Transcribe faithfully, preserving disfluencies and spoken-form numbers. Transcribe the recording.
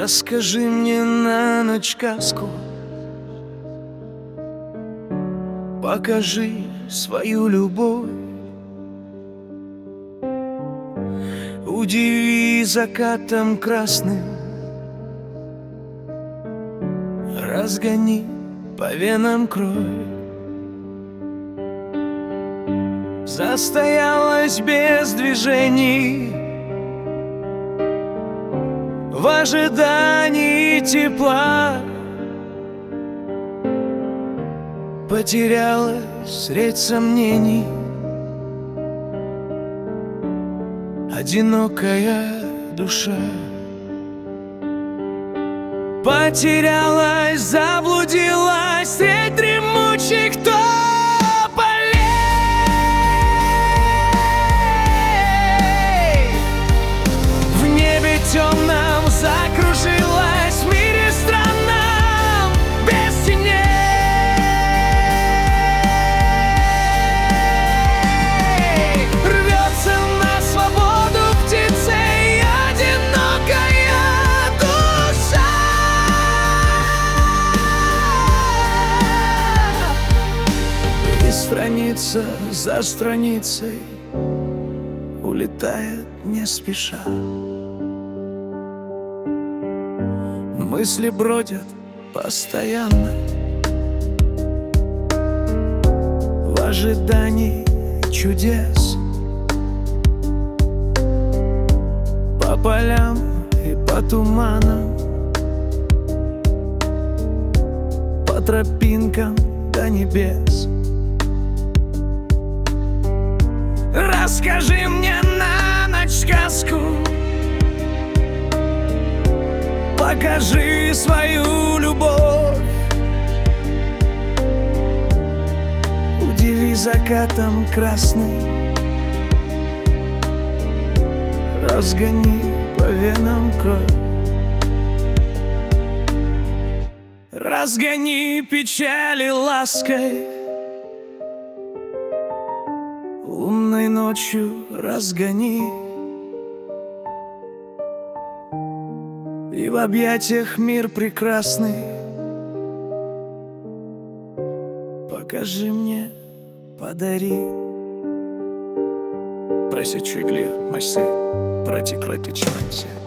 Расскажи мне на ночь сказку, покажи свою любовь, удиви закатом красным, разгони по венам кровь. Застоялась без движений в ожидании тепла, потерялась средь сомнений одинокая душа. Потерялась, заблудилась средь дремучих тополей. В небе темном закружилась, в мире странном без теней. Рвется на свободу птицей одинокая душа. И страница за страницей улетает не спеша. Мысли бродят постоянно в ожидании чудес. По полям и по туманам, по тропинкам до небес. Расскажи мне на ночь сказку, покажи свою любовь, удиви закатом красным, разгони по венам кровь. Разгони печали лаской, лунной ночью разгони. И в объятиях мир прекрасный покажи мне, подари. Просячу игле, массе, протекла теченься.